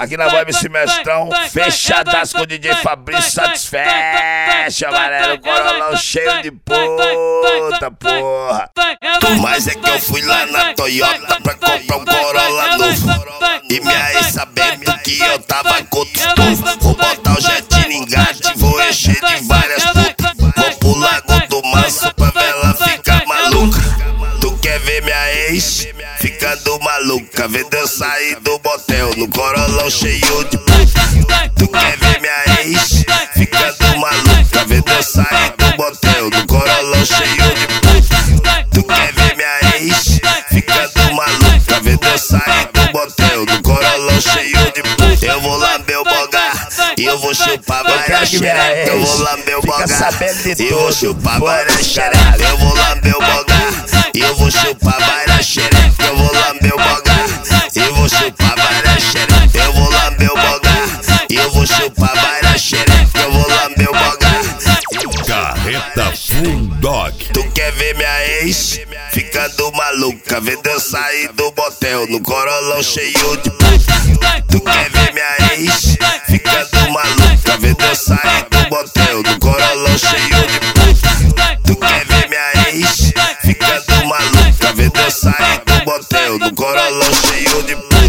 Aqui na Vibe esse mestrão, fechadas com o DJ Fabrício Satisfecha, galera. O Corolão cheio de puta, porra. Mas é que eu fui lá na Toyota pra comprar um Corolla novo. E minha ex sabendo que eu tava com outros povos. Vou botar o jet no engate, vou encher de várias putas. Vou pro Lago do Manso pra ver ela ficar maluca. Tu quer ver minha ex ficando maluca? Vendo eu sair do motel no Corolão cheio de puta. Tu quer ver minha ex ficando maluca? Vendo eu sair do motel no Corolão cheio de puta. Tu quer ver minha ex ficando maluca? Vendo eu sair do motel no Corolão cheio de puta. Eu vou lamber o bogar e eu vou chupar várias xereca. Eu vou lamber o bogar e eu vou chupar várias xereca. Eu vou lamber o bogar e eu vou chupar várias xereca. Eu vou lamber o bogar e eu vou chupar várias xereca. Eu vou lamber o bogar e eu vou chupar várias xereca. Eu vou lamber o bogar. Carreta Full Dog. Tu quer ver minha ex ficando maluca? Vendo eu sair do motel no Corolão cheio de puta. Tu quer ver minha ex ficando maluca? Vendo eu sair do motel no Corolão cheio de puta. Tu quer ver minha ex ficando maluca? Vendo eu sair do motel no Corolão cheio de puta.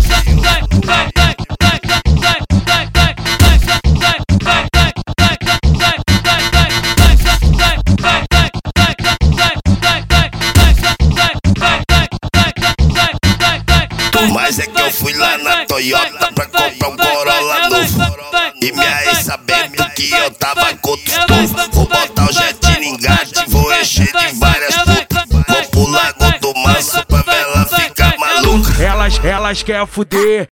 Mas é que eu fui lá na Toyota pra comprar um Corolla novo. E minha ex sabendo que eu tava com outros povos. Vou botar o jet no engate, vou encher de várias putas. Vou pro Lago do Manso pra ver ela ficar maluca. Elas quer fuder,